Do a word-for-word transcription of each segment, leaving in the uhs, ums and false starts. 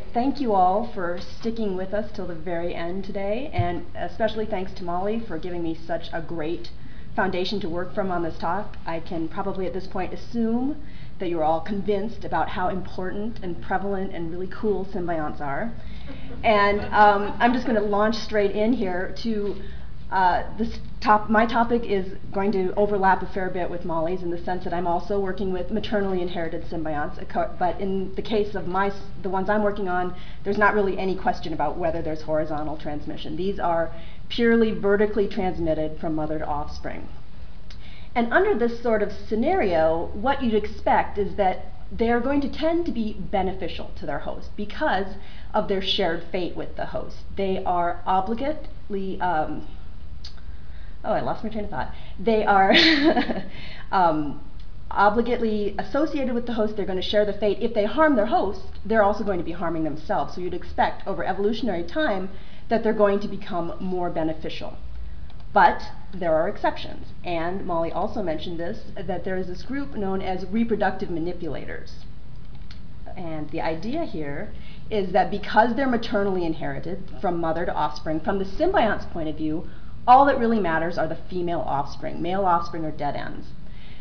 thank you all for sticking with us till the very end today, and especially thanks to Molly for giving me such a great foundation to work from on this talk. I can probably at this point assume that you're all convinced about how important and prevalent and really cool symbionts are. And um, I'm just going to launch straight in here to uh, this top. My topic is going to overlap a fair bit with Molly's in the sense that I'm also working with maternally inherited symbionts. But in the case of my, the ones I'm working on, there's not really any question about whether there's horizontal transmission. These are purely vertically transmitted from mother to offspring. And under this sort of scenario, what you'd expect is that they're going to tend to be beneficial to their host because of their shared fate with the host. They are obligately, um, oh, I lost my train of thought. They are um, obligately associated with the host. They're going to share the fate. If they harm their host, they're also going to be harming themselves. So you'd expect over evolutionary time that they're going to become more beneficial. But there are exceptions, and Molly also mentioned this, that there is this group known as reproductive manipulators. And the idea here is that because they're maternally inherited from mother to offspring, from the symbiont's point of view, all that really matters are the female offspring. Male offspring are dead ends.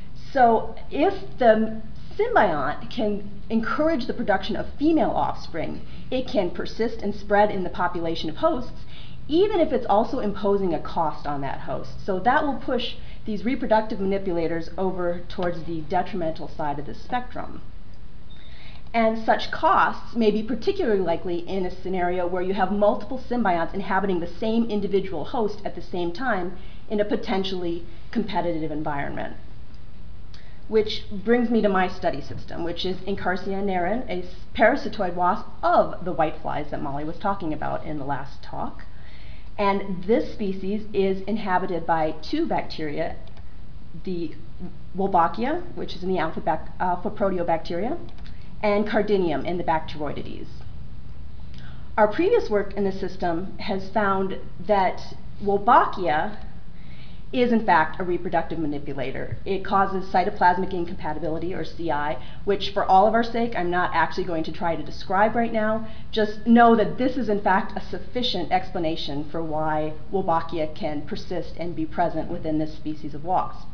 So if the symbiont can encourage the production of female offspring, it can persist and spread in the population of hosts, even if it's also imposing a cost on that host. So that will push these reproductive manipulators over towards the detrimental side of the spectrum. And such costs may be particularly likely in a scenario where you have multiple symbionts inhabiting the same individual host at the same time in a potentially competitive environment. Which brings me to my study system, which is Encarsia nerin, a parasitoid wasp of the whiteflies that Molly was talking about in the last talk. And this species is inhabited by two bacteria, the Wolbachia, which is in the alpha, alpha proteobacteria, and Cardinium in the Bacteroidetes. Our previous work in the system has found that Wolbachia is in fact a reproductive manipulator. It causes cytoplasmic incompatibility, or C I, which for all of our sake, I'm not actually going to try to describe right now. Just know that this is in fact a sufficient explanation for why Wolbachia can persist and be present within this species of wasp.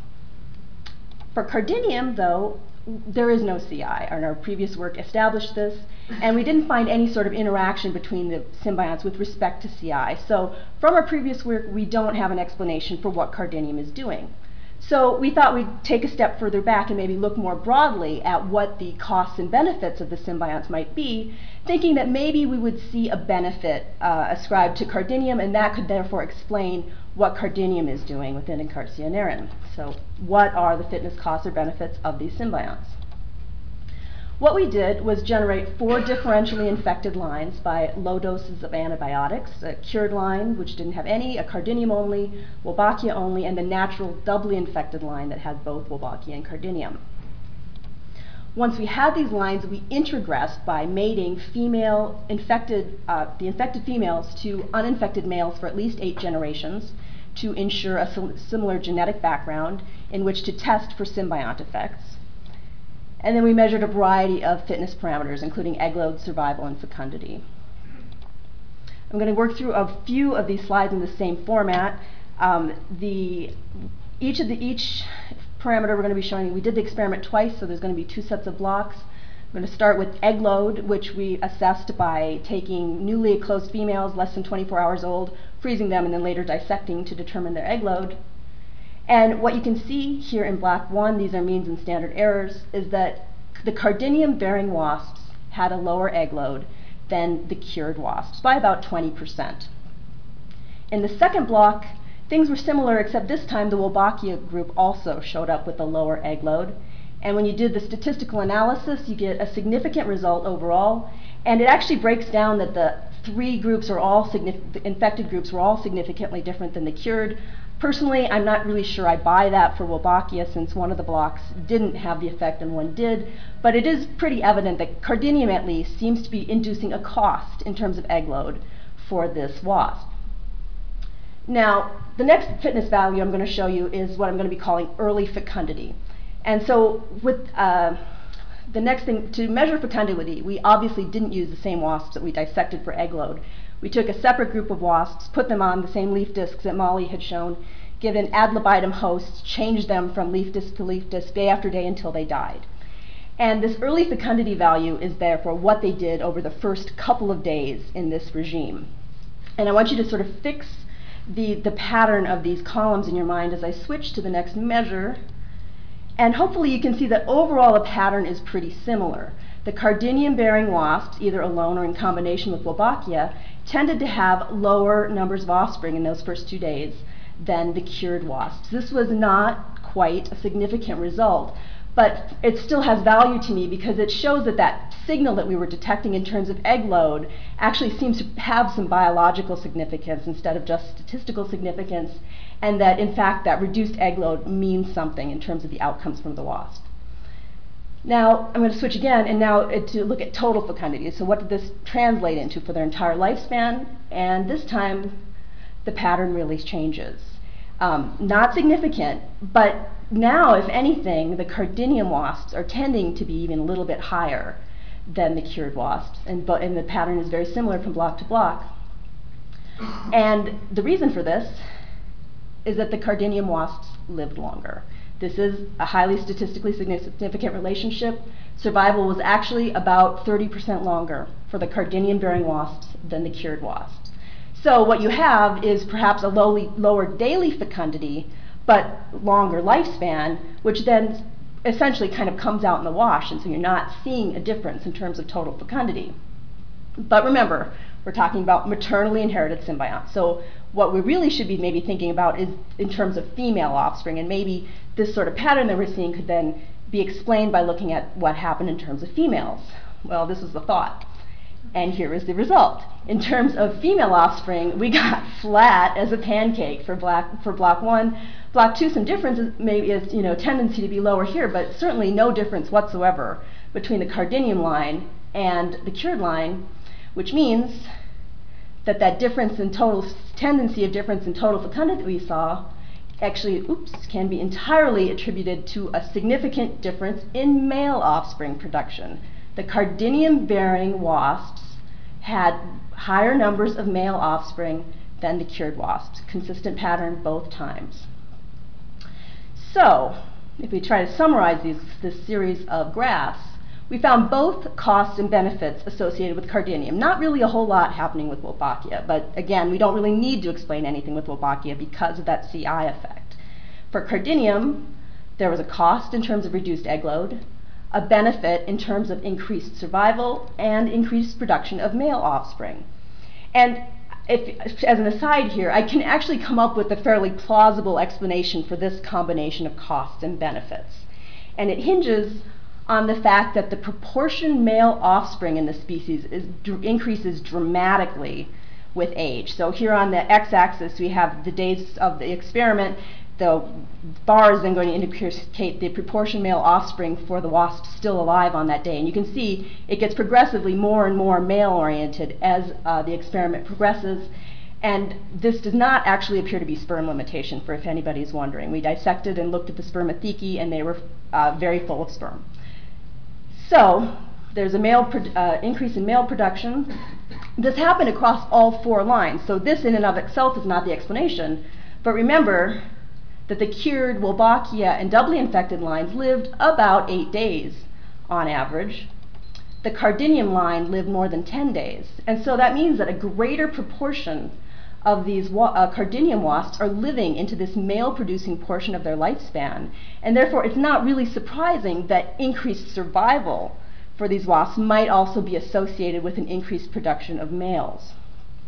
For Cardinium, though, there is no C I, and our previous work established this, and we didn't find any sort of interaction between the symbionts with respect to C I. So from our previous work, we don't have an explanation for what Cardinium is doing. So we thought we'd take a step further back and maybe look more broadly at what the costs and benefits of the symbionts might be, thinking that maybe we would see a benefit uh, ascribed to Cardinium, and that could therefore explain what Cardinium is doing within Encarsia nerin. So what are the fitness costs or benefits of these symbionts? What we did was generate four differentially infected lines by low doses of antibiotics, a cured line, which didn't have any, a Cardinium only, Wolbachia only, and the natural doubly infected line that had both Wolbachia and Cardinium. Once we had these lines, we introgressed by mating female infected, uh, the infected females to uninfected males for at least eight generations to ensure a similar genetic background in which to test for symbiont effects. And then we measured a variety of fitness parameters, including egg load, survival, and fecundity. I'm going to work through a few of these slides in the same format. Um, the, each of the, each parameter we're going to be showing, we did the experiment twice, so there's going to be two sets of blocks. I'm going to start with egg load, which we assessed by taking newly eclosed females, less than twenty-four hours old, freezing them, and then later dissecting to determine their egg load. And what you can see here in block one, these are means and standard errors, is that the Cardinium-bearing wasps had a lower egg load than the cured wasps by about twenty percent. In the second block, things were similar, except this time the Wolbachia group also showed up with a lower egg load. And when you did the statistical analysis, you get a significant result overall. And it actually breaks down that the three groups are all, the infected groups were all significantly different than the cured. Personally, I'm not really sure I buy that for Wolbachia, since one of the blocks didn't have the effect and one did. But it is pretty evident that Cardinium, at least, seems to be inducing a cost in terms of egg load for this wasp. Now, the next fitness value I'm going to show you is what I'm going to be calling early fecundity. And so with uh, the next thing, to measure fecundity, we obviously didn't use the same wasps that we dissected for egg load. We took a separate group of wasps, put them on the same leaf discs that Molly had shown, given ad libitum hosts, changed them from leaf disc to leaf disc day after day until they died. And this early fecundity value is there for what they did over the first couple of days in this regime. And I want you to sort of fix the, the pattern of these columns in your mind as I switch to the next measure. And hopefully you can see that overall the pattern is pretty similar. The Cardinium-bearing wasps, either alone or in combination with Wolbachia, tended to have lower numbers of offspring in those first two days than the cured wasps. This was not quite a significant result, but it still has value to me because it shows that that signal that we were detecting in terms of egg load actually seems to have some biological significance instead of just statistical significance, and that in fact that reduced egg load means something in terms of the outcomes from the wasp. Now I'm going to switch again and now to look at total fecundity. So what did this translate into for their entire lifespan? And this time the pattern really changes. Um, not significant, but now, if anything, the Cardinium wasps are tending to be even a little bit higher than the cured wasps, and, but, and the pattern is very similar from block to block. And the reason for this is that the Cardinium wasps lived longer. This is a highly statistically significant relationship. Survival was actually about thirty percent longer for the Cardinium-bearing wasps than the cured wasps. So what you have is perhaps a lowly, lower daily fecundity, but longer lifespan, which then essentially kind of comes out in the wash, and so you're not seeing a difference in terms of total fecundity. But remember, we're talking about maternally inherited symbionts. So what we really should be maybe thinking about is in terms of female offspring, and maybe this sort of pattern that we're seeing could then be explained by looking at what happened in terms of females. Well, this was the thought. And here is the result. In terms of female offspring, we got flat as a pancake for, black, for block one. Block two, some difference is, maybe is you know, tendency to be lower here, but certainly no difference whatsoever between the Cardinium line and the cured line, which means that that difference in total, tendency of difference in total fecundity that we saw actually, oops, can be entirely attributed to a significant difference in male offspring production. The Cardinium-bearing wasps had higher numbers of male offspring than the cured wasps. Consistent pattern both times. So, if we try to summarize these, this series of graphs, we found both costs and benefits associated with Cardinium. Not really a whole lot happening with Wolbachia, but again, we don't really need to explain anything with Wolbachia because of that C I effect. For Cardinium, there was a cost in terms of reduced egg load, a benefit in terms of increased survival, and increased production of male offspring. And if, as an aside here, I can actually come up with a fairly plausible explanation for this combination of costs and benefits. And it hinges on the fact that the proportion male offspring in the species is, increases dramatically with age. So here on the x-axis we have the days of the experiment. The bar is then going to indicate the proportion male offspring for the wasps still alive on that day. And you can see it gets progressively more and more male-oriented as uh, the experiment progresses. And this does not actually appear to be sperm limitation, for if anybody's wondering. We dissected and looked at the spermathecae, and they were uh, very full of sperm. So there's a male uh, increase in male production. This happened across all four lines. So this in and of itself is not the explanation. But remember that the cured Wolbachia and doubly infected lines lived about eight days on average. The Cardinium line lived more than ten days. And so that means that a greater proportion of these wa uh, Cardinium wasps are living into this male-producing portion of their lifespan. And therefore, it's not really surprising that increased survival for these wasps might also be associated with an increased production of males.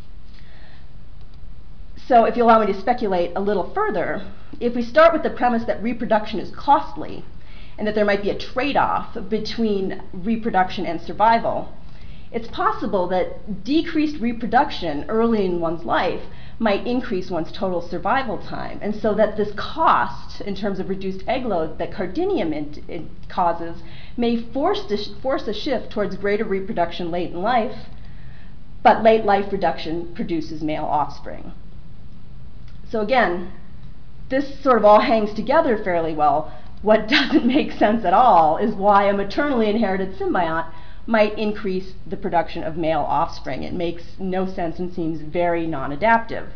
So if you allow me to speculate a little further, if we start with the premise that reproduction is costly and that there might be a trade-off between reproduction and survival, it's possible that decreased reproduction early in one's life might increase one's total survival time. And so that this cost in terms of reduced egg load that Cardinium it, it causes may force, to force a shift towards greater reproduction late in life, but late life reduction produces male offspring. So again, this sort of all hangs together fairly well, What doesn't make sense at all is why a maternally inherited symbiont might increase the production of male offspring. It makes no sense and seems very non-adaptive.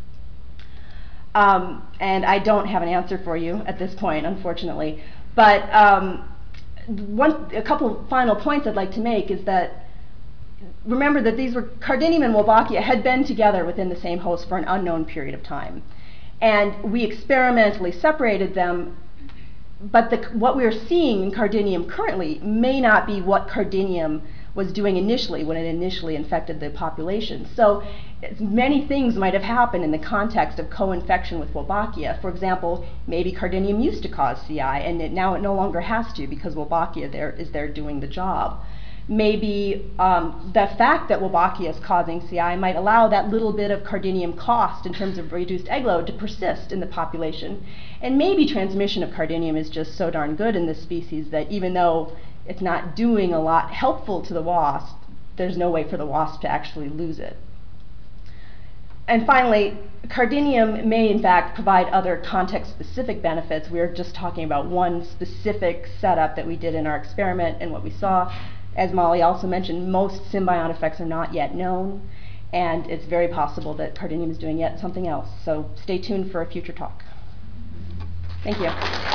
Um, and I don't have an answer for you at this point, unfortunately. But um, one, a couple final points I'd like to make is that remember that these were Cardinium and Wolbachia had been together within the same host for an unknown period of time. And we experimentally separated them, but the, what we're seeing in Cardinium currently may not be what Cardinium was doing initially when it initially infected the population. So many things might have happened in the context of co-infection with Wolbachia. For example, maybe Cardinium used to cause C I, and it, now it no longer has to because Wolbachia there is there doing the job. Maybe um, the fact that Wolbachia is causing C I might allow that little bit of Cardinium cost in terms of reduced egg load to persist in the population. And maybe transmission of Cardinium is just so darn good in this species that even though it's not doing a lot helpful to the wasp, there's no way for the wasp to actually lose it. And finally, Cardinium may in fact provide other context-specific benefits. We're just talking about one specific setup that we did in our experiment and what we saw. As Molly also mentioned, most symbiont effects are not yet known, and it's very possible that Cardinium is doing yet something else. So stay tuned for a future talk. Thank you.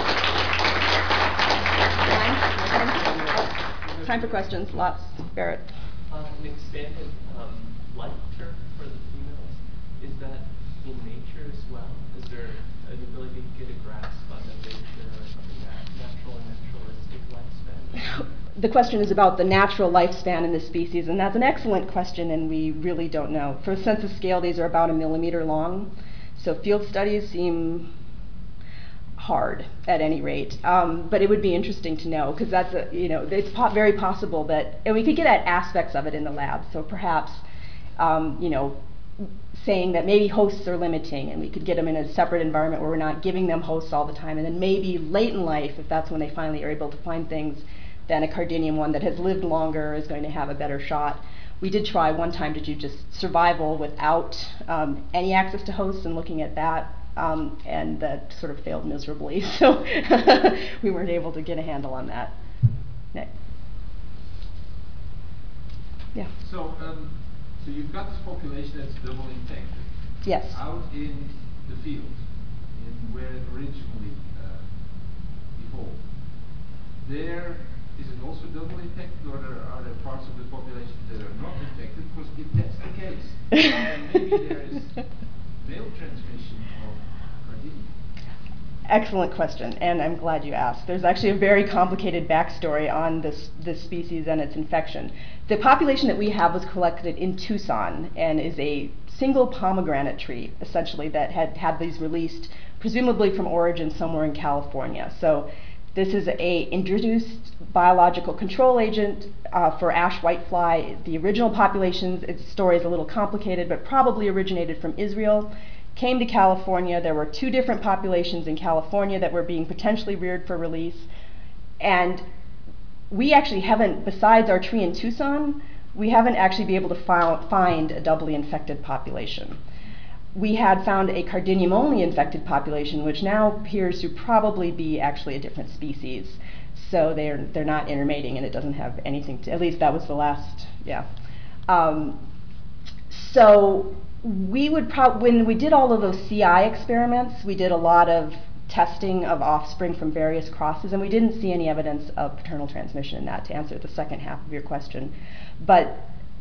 Time, Time for questions. Lots. Barrett. Uh, an expanded um, life term for the females, is that in nature as well? Is there an ability to get a grasp on the nature of the natural and naturalistic lifespan? The question is about the natural lifespan in this species, and that's an excellent question, and we really don't know. For a census scale, these are about a millimeter long, so field studies seem hard at any rate. Um, but it would be interesting to know, because that's a, you know, it's po very possible that, and we could get at aspects of it in the lab. So perhaps, um, you know, saying that maybe hosts are limiting, and we could get them in a separate environment where we're not giving them hosts all the time, and then maybe late in life, if that's when they finally are able to find things, then a Cardinium one that has lived longer is going to have a better shot. We did try one time to do just survival without um, any access to hosts and looking at that, um, and that sort of failed miserably. So we weren't able to get a handle on that. Nick. Yeah. So, um, so you've got this population that's double infected. Yes. Out in the field, in where it originally uh, evolved. There, is it also double infected, or there are there parts of the population that are not infected? Because if that's the case, then maybe there is male transmission of Cardinium. Excellent question, and I'm glad you asked. There's actually a very complicated backstory on this, this species and its infection. The population that we have was collected in Tucson and is a single pomegranate tree, essentially, that had had these released, presumably from origin somewhere in California. So this is a introduced biological control agent uh, for ash whitefly. The original populations, its story is a little complicated, but probably originated from Israel, came to California. There were two different populations in California that were being potentially reared for release. And we actually haven't, besides our tree in Tucson, we haven't actually been able to fi find a doubly infected population. We had found a Cardinium-only infected population, which now appears to probably be actually a different species. So they're, they're not intermating, and it doesn't have anything to, at least that was the last, yeah. Um, so we would probably, when we did all of those C I experiments, we did a lot of testing of offspring from various crosses, and we didn't see any evidence of paternal transmission in that, to answer the second half of your question. But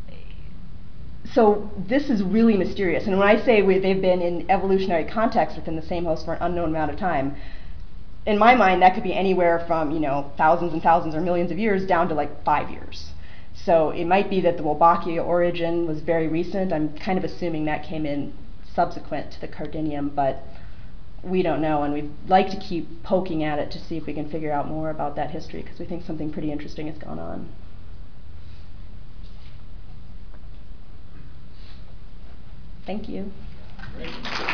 so this is really mysterious. And when I say we, they've been in evolutionary context within the same host for an unknown amount of time, in my mind, that could be anywhere from, you know, thousands and thousands or millions of years down to like five years. So it might be that the Wolbachia origin was very recent. I'm kind of assuming that came in subsequent to the Cardinium, but we don't know, and we'd like to keep poking at it to see if we can figure out more about that history, because we think something pretty interesting has gone on. Thank you. Great.